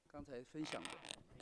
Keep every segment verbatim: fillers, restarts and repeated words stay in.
刚才分享的。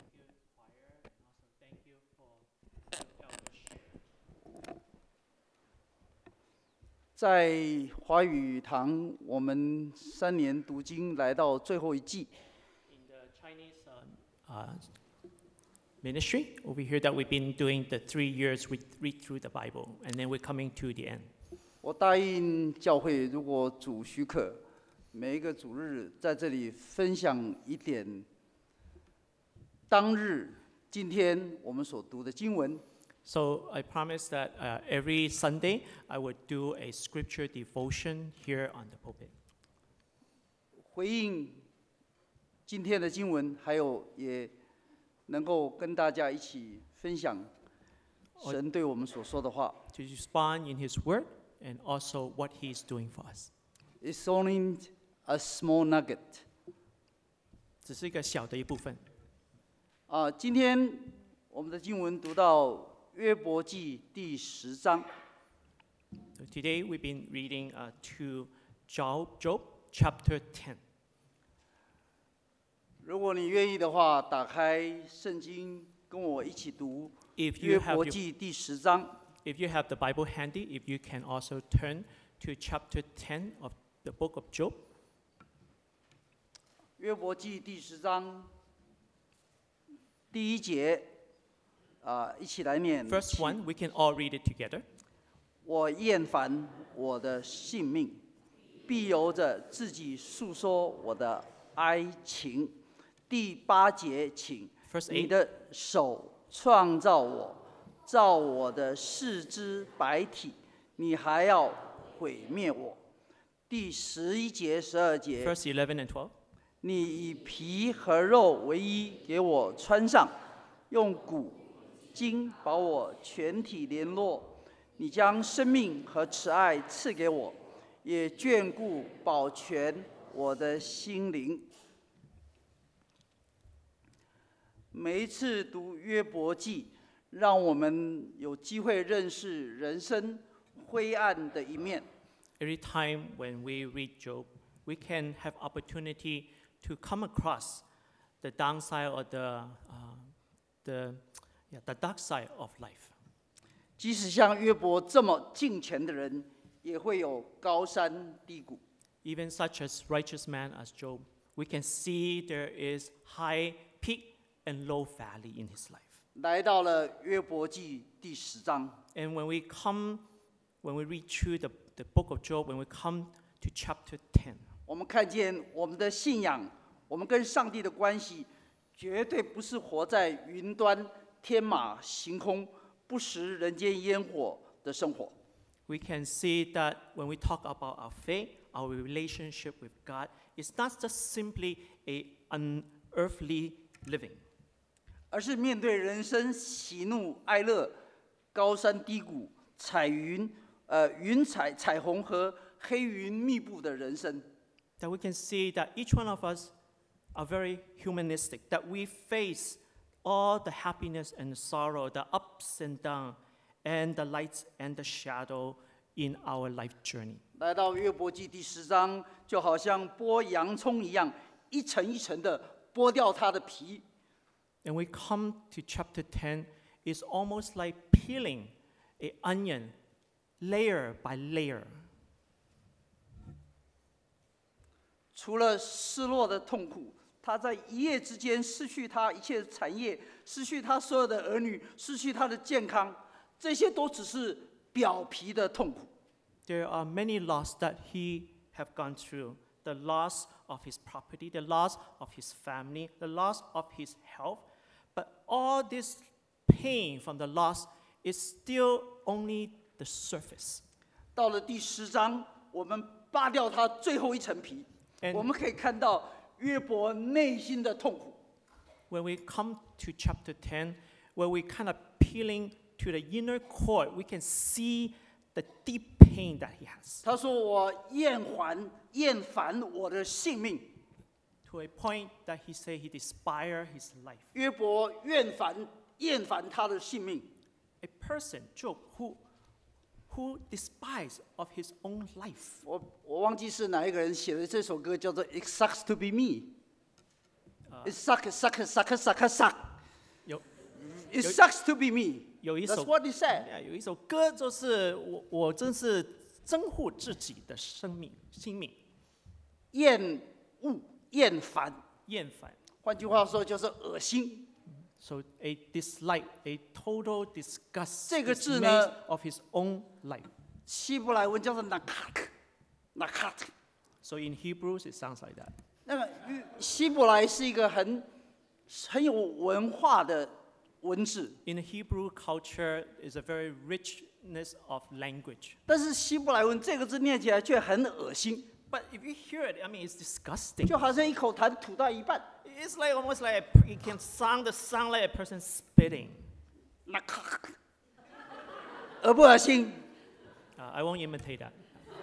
在华语堂，我们三年读经来到最后一季。 In the Chinese uh, uh, ministry, we hear that we've been doing the three years we read through the Bible, and then we're coming to the end. 我答应教会，如果主许可，每一个主日在这里分享一点当日今天我们所读的经文。 So I promise that uh, every Sunday I would do a scripture devotion here on the pulpit. 回应今天的经文，还有也能够跟大家一起分享神对我们所说的话。 To respond in His Word and also what He's doing for us. It's only a small nugget. 只是一个小的一部分。 啊，今天我们的经文读到约伯记第十章。 So today we've been reading uh, to Job, Job chapter ten. 如果你愿意的话，打开圣经，跟我一起读 If 约 you have 伯 your, 记第十章。 if you have the Bible handy, if you can also turn to chapter ten of the book of Job. 约伯记第十章第一节，啊，一起来念。 Verse one, we can all read it together. 我厌烦我的性命，必由着自己诉说我的哀情。第八节，请 Verse 你 eight. 的手创造我，造我的四肢百体，你还要毁灭我。第十一节、十二节， Verse eleven and twelve. 你以皮和肉为衣给我穿上，用骨筋把我全体联络。你将生命和慈爱赐给我，也眷顾保全我的心灵。每一次读约伯记，让我们有机会认识人生灰暗的一面。 Every time when we read Job, we can have opportunity to come across the downside or the, uh, the, yeah, the dark side of life. 即使像约伯这么敬虔的人，也会有高山低谷。 Even such as righteous man as Job, we can see there is high peak and low valley in his life. 来到了约伯记第十章， And when we come, when we read through the, the book of Job, when we come to chapter ten, 我们看见我们的信仰，我们跟上帝的关系，绝对不是活在云端、天马行空、不食人间烟火的生活。 we can see that when we talk about our faith, our relationship with God, it's not just simply a unearthly living. 而是面对人生喜怒哀乐、高山低谷、彩云、呃云彩、彩虹和黑云密布的人生。 That we can see that each one of us are very humanistic, that we face all the happiness and the sorrow, the ups and downs, and the lights and the shadow in our life journey. 来到约伯记第十章，就好像剥洋葱一样，一层一层的剥掉它的皮。 And we come to chapter ten, it's almost like peeling an onion layer by layer. 除了失落的痛苦，他在一夜之间失去他一切的产业，失去他所有的儿女，失去他的健康，这些都只是表皮的痛苦。 There are many loss that he have gone through. The loss of his property, the loss of his family, the loss of his health. But all this pain from the loss is still only the surface. 到了第十章，我们扒掉他最后一层皮， And 我们可以看到约伯内心的痛苦。 when we come to chapter ten, where we kind of peeling to the inner core, we can see the deep pain that he has. 他说：“我厌烦厌烦我的性命。” To a point that he said he despised his life. 约伯厌烦厌烦他的性命。 A person, Job, who, who despised of his own life. 我我忘记是哪一个人写的这首歌，叫做《It Sucks to Be Me》。 Uh, It sucks, sucks, sucks, sucks, sucks. 有 It sucks to be me. 有一 That's 首 what he said. Yeah, 有一首歌就是我我真是憎护自己的生命性命， 厌恶、厌烦， 厌烦。 换句话说就是恶心。 So a dislike, a total disgust 这个 is 字 made 呢 of his own life. 希伯来文叫做 nakat，nakat。 So in Hebrews it sounds like that. 那个希伯来是一个很很有文化的文字， In the Hebrew culture is a very richness of language. 但是希伯来文这个字念起来却很恶心， But if you hear it, I mean, it's disgusting. 就好像一口痰吐到一半， It's like almost like a, it can sound the sound like a person spitting. 那咔，恶不恶心？ Uh, I won't imitate that.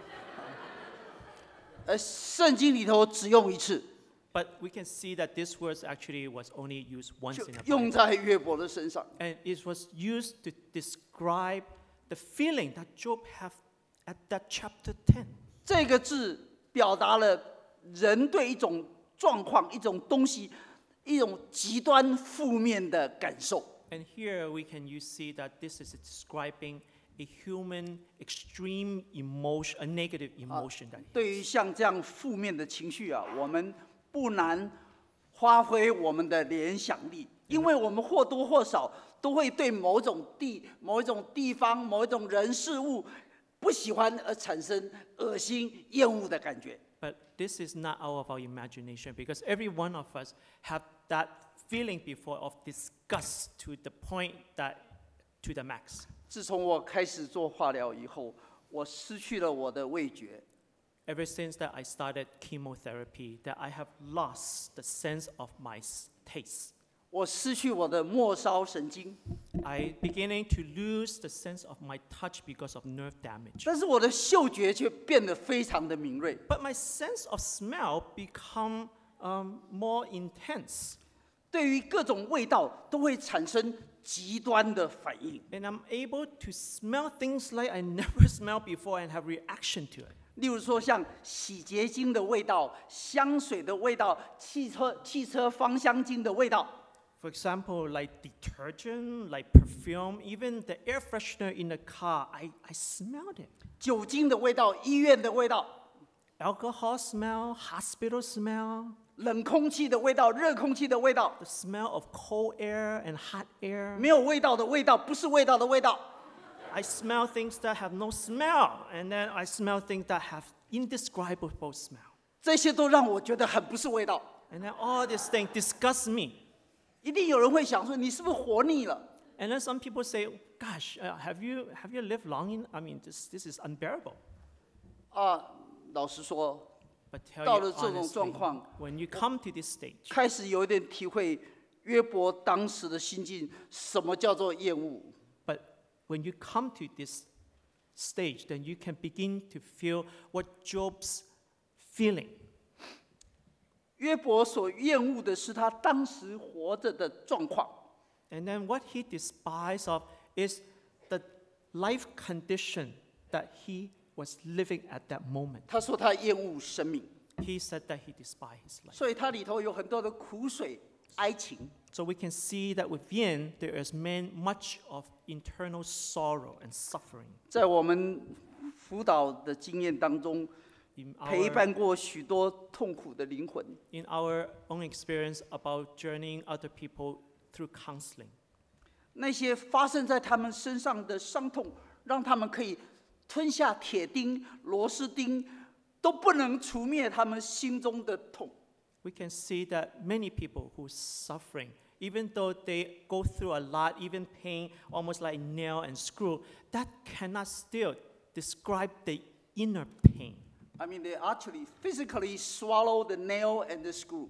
呃，圣经里头只用一次， But we can see that this word actually was only used once 就 in a 用 Bible. 在约伯的身上。 And it was used to describe the feeling that Job had at that chapter ten. 这个字表达了人对一种状况、一种东西、一种极端负面的感受。 And here we can you see that this is describing a human extreme emotion, a negative emotion that 对于像这样负面的情绪啊，我们不难发挥我们的联想力，因为我们或多或少都会对某种地、某一种地方、某一种人事物不喜欢而产生恶心、厌恶的感觉。 But this is not out of our imagination because every one of us have that feeling before of disgust to the point that to the max. 自从我开始做化疗以后，我失去了我的味觉， Ever since that I started chemotherapy, that I have lost the sense of my s- taste. 我失去我的末梢神经， I beginning to lose the sense of my touch because of nerve damage. 但是我的嗅觉却变得非常的敏锐。 But my sense of smell become um, more intense. 对于各种味道都会产生极端的反应。 And I'm able to smell things like I never smelled before and have reaction to it. 例如说，像洗洁精的味道、香水的味道、汽车汽车芳香精的味道， For example, like detergent, like perfume, even the air freshener in the car, I, I smelled it. 酒精的味道、医院的味道、 Alcohol smell, hospital smell, 冷空气的味道、热空气的味道， the smell of cold air and hot air. 没有味道的味道，不是味道的味道。 I smell things that have no smell, and then I smell things that have indescribable smell. 这些都让我觉得很不是味道。 And then all these things disgust me. 一定有人会想说，你是不是活腻了？ And then some people say, "Gosh, uh, have you have you lived long in? I mean, this this is unbearable." 啊，老实说， But tell 到 you 了这种 honestly, 状况， when you come to this stage, 开始有一点体会约伯当时的心境，什么叫做厌恶？ but when you come to this stage, then you can begin to feel what Job's feeling. 约伯所厌恶的是他当时活着的状况。 And then what he despises of is the life condition that he was living at that moment. 他说他厌恶生命， He said that he despised his life. 所以他里头有很多的苦水、哀情。 So we can see that within there is man, much of internal sorrow and suffering. 在我们辅导的经验当中， In 陪 our, 伴过许多痛苦的灵魂。 in our own experience about journeying other people through counseling. 那些发生在他们身上的伤痛，让他们可以吞下铁钉、螺丝钉，都不能除灭他们心中的痛。 We can see that many people who are suffering, even though they go through a lot, even pain, almost like nail and screw, that cannot still describe the inner pain. I mean, they actually physically swallow the nail and the screw,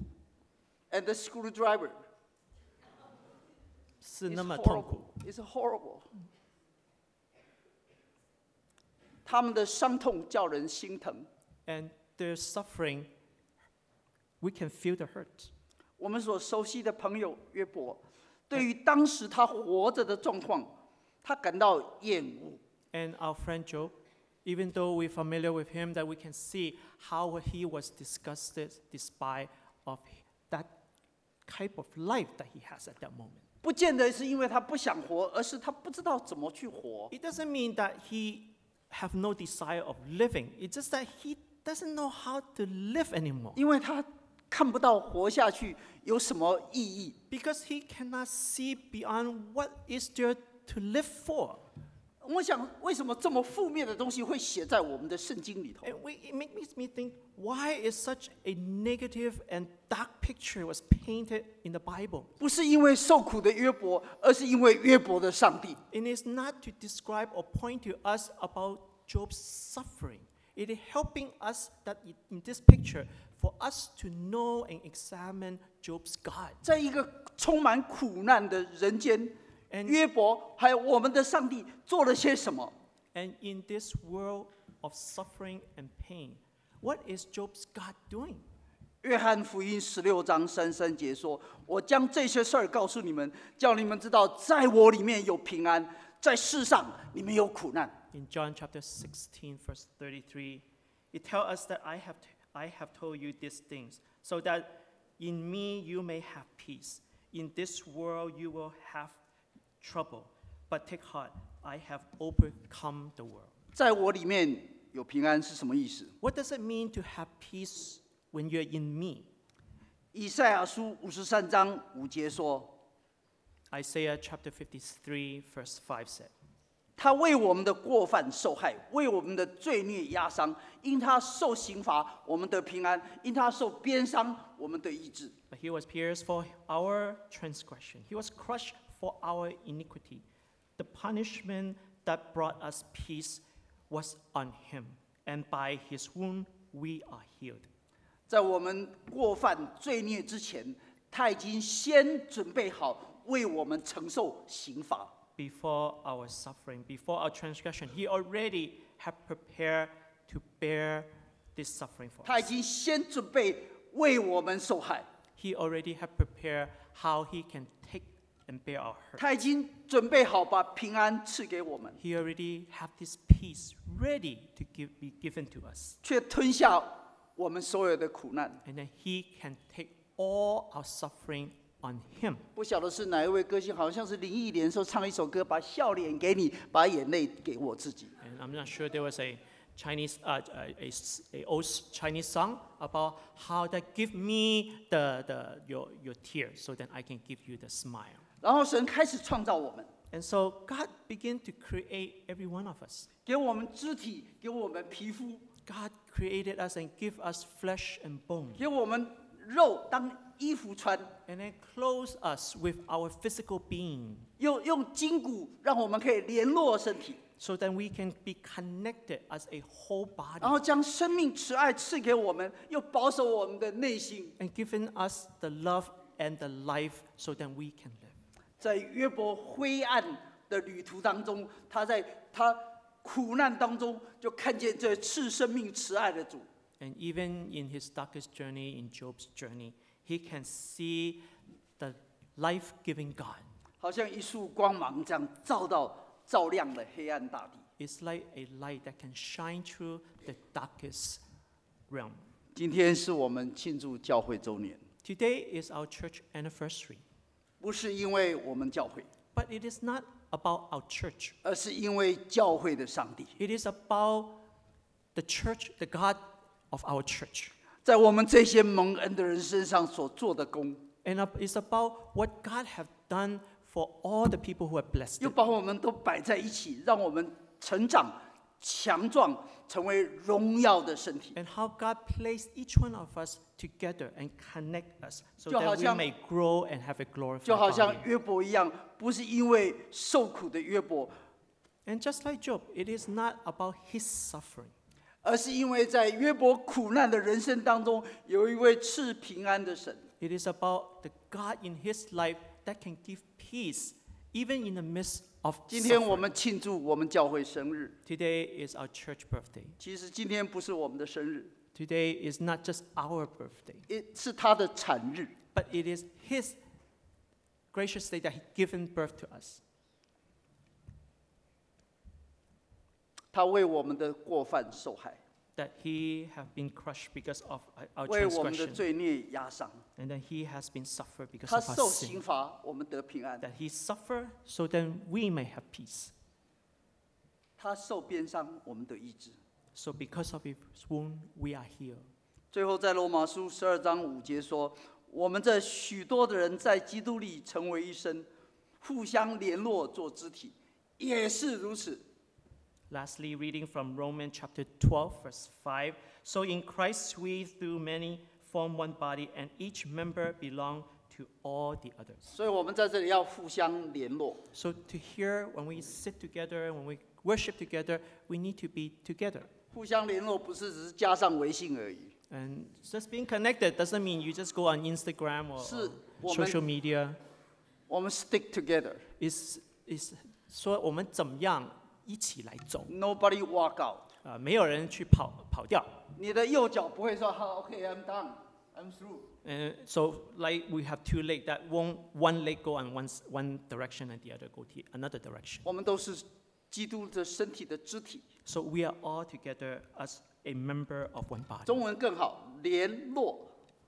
and the screwdriver. 是 It's 那么痛 horrible. 苦。 It's horrible. 他们的伤痛叫人心疼。 And their suffering, we can feel the hurt. 我们所熟悉的朋友约伯，对于当时他活着的状况，他感到厌恶。 And our friend Job, even though we're familiar with him, that we can see how he was disgusted despite of that type of life that he has at that moment. 不见得是因为他不想活，而是他不知道怎么去活。 It doesn't mean that he have no desire of living. It's just that he doesn't know how to live anymore. 因为他看不到活下去有什么意义。 Because he cannot see beyond what is there to live for. 我想，为什么这么负面的东西会写在我们的圣经里头？ And we, it makes me think, why is such a negative and dark picture was painted in the Bible? 不是因为受苦的约伯，而是因为约伯的上帝。 It is not to describe or point to us about Job's suffering. It is helping us that in this picture for us to know and examine Job's God. 在一个充满苦难的人间， And- 约伯还有我们的上帝做了些什么？ And in this world of suffering and pain, what is Job's God doing? 约翰福音十六章三十三节说：“我将这些事儿告诉你们，叫你们知道，在我里面有平安，在世上你们有苦难。” In John chapter sixteen, verse thirty-three, it tells us that I have, I have told you these things, so that in me you may have peace. In this world you will have trouble, but take heart, I have overcome the world. 在我里面有平安是什么意思？ What does it mean to have peace when you're in me? 以赛亚书五十三章五节说 Isaiah chapter fifty-three, verse five said,：“ 他为我们的过犯受害，为我们的罪孽压伤。因他受刑罚，我们得平安；因他受鞭伤，我们得医治。” But he was pierced for our transgression. He was crushed for our iniquity. The punishment that brought us peace was on him, and by his wound we are healed. 在我们过犯罪孽之前，他已经先准备好为我们承受刑罚。 Before our suffering, before our transgression, he already had prepared to bear this suffering for 他已 us. 经先准备为我们受害， He already had prepared how he can take and bear our hurt. 他已经准备好把平安赐给我们， He already had this peace ready to give, be given to us. 却吞下我们所有的苦难。 And then he can take all our suffering on him. 不晓得是哪一位歌星，好像是林忆莲说唱一首歌，把笑脸给你，把眼泪给我自己。 And I'm not sure there was a Chinese, uh, a, a, a old Chinese song about how that give me the, the, your, your tears so that I can give you the smile. 然后神开始创造我们， And so God began to create every one of us. 给我们肢体，给我们皮肤， God created us and give us flesh and bone. 给我们肉当衣服穿， And then clothe us with our physical being 又用筋骨让我们可以联络身体， so that we can be connected as a whole 然 body. 后将生命慈爱赐给我们，又保守我们的内心。 And given us the love and the life so that we can live. 在约伯灰暗的旅途当中，他在他苦难当中就看见这赐生命慈爱的主。 And even in his darkest journey, in Job's journey, he can see the life-giving God. 好像一束光芒这样照到照亮了黑暗大地。 It's like a light that can shine through the darkest realm. 今天是我们庆祝教会周年， Today is our church anniversary, 不是因为我们教会， but it is not about our church. 而是因为教会的上帝， It is about the church, the God of our church. 在我们这些蒙恩的人身上所做的功， And it's about what God have done for all the people who are blessed. 又把我们都摆在一起，让我们成长、强壮，成为荣耀的身体。 And how God placed each one of us together and connect us so 就好 that we 像- may grow and have a glorified 就好像 body. 约伯一样，不是因为受苦的约伯， And just like Job, it is not about his suffering. 而是因为在约伯苦难的人生当中，有一位赐平安的神。 It is about the God in his life that can give peace even in the midst of 今天我 suffering. 们庆祝我们教会生日， Today is our church birthday. 其实今天不是我们的生日， Today is not just our birthday, 也是他的产日。 but it is his gracious day that he given birth to us. 他为我们的过犯受害， that he have been crushed because of our 为我们的 transgression, 罪孽压伤。 and then he has been suffered because 他 of our 受 sin. 刑罚，我们得平安； That he suffered so then we may have peace. 他受鞭伤，我们得医治。 So because of his wound, we are healed. 最后，在罗马书十二章五节说：“我们这许多的人在基督里成为一身，互相联络做肢体，也是如此。” Lastly, reading from Romans chapter twelve, verse five. So in Christ we through many form one body, and each member belong to all the others. 所以我们在这里要互相联络。 So to hear when we sit together, when we worship together, we need to be together. 互相联络不是只是加上微信而已， And just being connected doesn't mean you just go on Instagram or, 是 or 我们 social media. 我们 stick together. Is is 说我们怎么样一起来走， Nobody walk out. 啊、没有人去跑跑掉。 你的右脚不会说好 ，OK, I'm done, I'm through. And so, like we have two legs, that won't one leg go on one s- one direction and the other go to another direction. 我们都是基督的身体的肢体。 So we are all together as a member of one body. 中文更好，联络。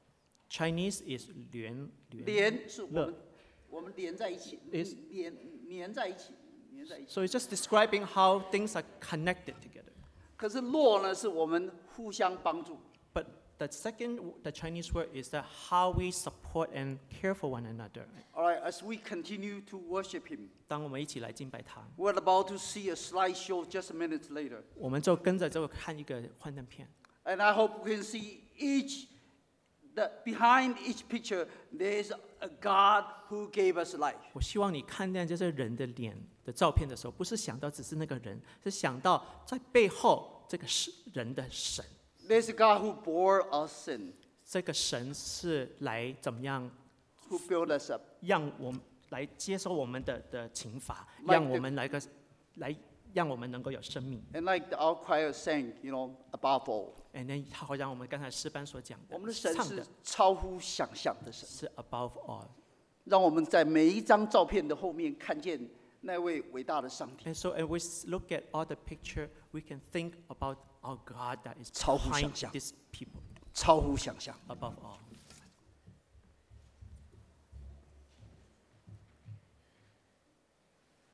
Chinese is 连连。 连是我们乐我们连在一起， Is- 连连在一起，连在一起。 So it's just describing how things are connected together. 可是络呢，是我们互相帮助。 But the second, w- the Chinese word is that how we support and care for one another. All right, as we continue to worship Him, 当我们一起来敬拜他， we're about to see a slideshow just minutes later, 我们就跟着这个看一个幻灯片。 and I hope we can see each. That behind each picture, there is a God who gave us life. 我希望你看见这些人的脸的照片的时候，不是想到只是那个人，是想到在背后这个是人的神。 There's a God who bore our sin, 这个神是来怎么样 who built us up. 让我们来接受我们的的刑罚， Like 让我们来个来让我们能够有生命。 And like our choir sang, you know, above all, And then 他好像我们刚才诗班所讲的我们的神是唱的超乎想象的神， 是 above all。 让我们在每一张照片的后面看见那位伟大的上帝。 And so, as we s- look at all the picture, we can think about our God that is 超乎 behind 想象。 these people, 超乎想象。 above all.